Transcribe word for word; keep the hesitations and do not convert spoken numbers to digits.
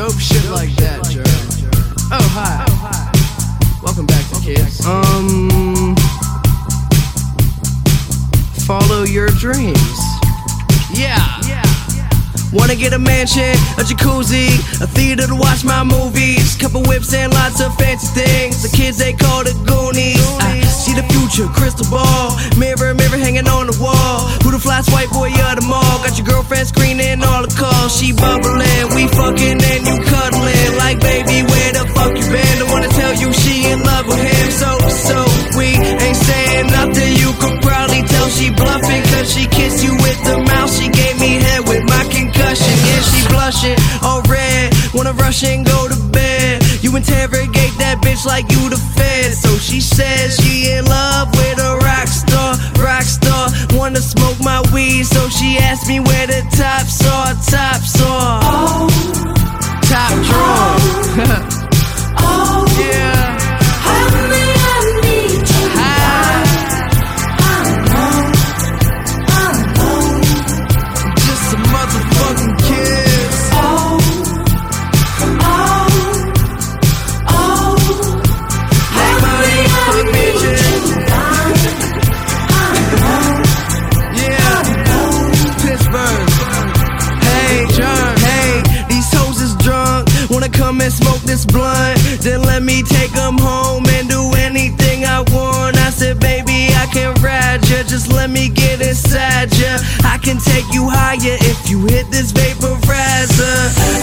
dope shit like that, Jerm. Oh, hi. Welcome back to Kids. Um, follow your dreams. Yeah. Wanna get a mansion, a jacuzzi, a theater to watch my movies, couple whips and lots of fancy things. The kids they call the Goonies. I see the future, crystal ball, mirror, mirror hanging on the wall. Who the flyest white boy of them all? Got your girlfriend screening all the calls. She bubbling, we fucking and you cuddling. Like baby, where the fuck you been? Don't wanna tell you she in love with him. So, so we ain't saying nothing. You could probably tell she bluffing, cause she kissed you with the mouth. She gave me head with my concussion. Yeah, she blushing, all red. Wanna rush and go to bed. You interrogate that bitch like you the Fed. So she says she in love with a rock star, rock star. Wanna smoke my weed, so she asked me where the tops are, tops are. Oh, top drawer. Oh, oh, yeah. Honey, I need you. Hi. I'm alone, I'm alone. Just a motherfucking kiss. Oh, oh, oh. Like money, fuck bitches. Yeah, Pittsburgh. Hey, John, hey, these hoes is drunk. Wanna come and smoke this blunt? Then let me take them home and do anything I want. I said, baby, I can ride ya, just let me get inside ya. I can take you higher if you hit this vaporizer.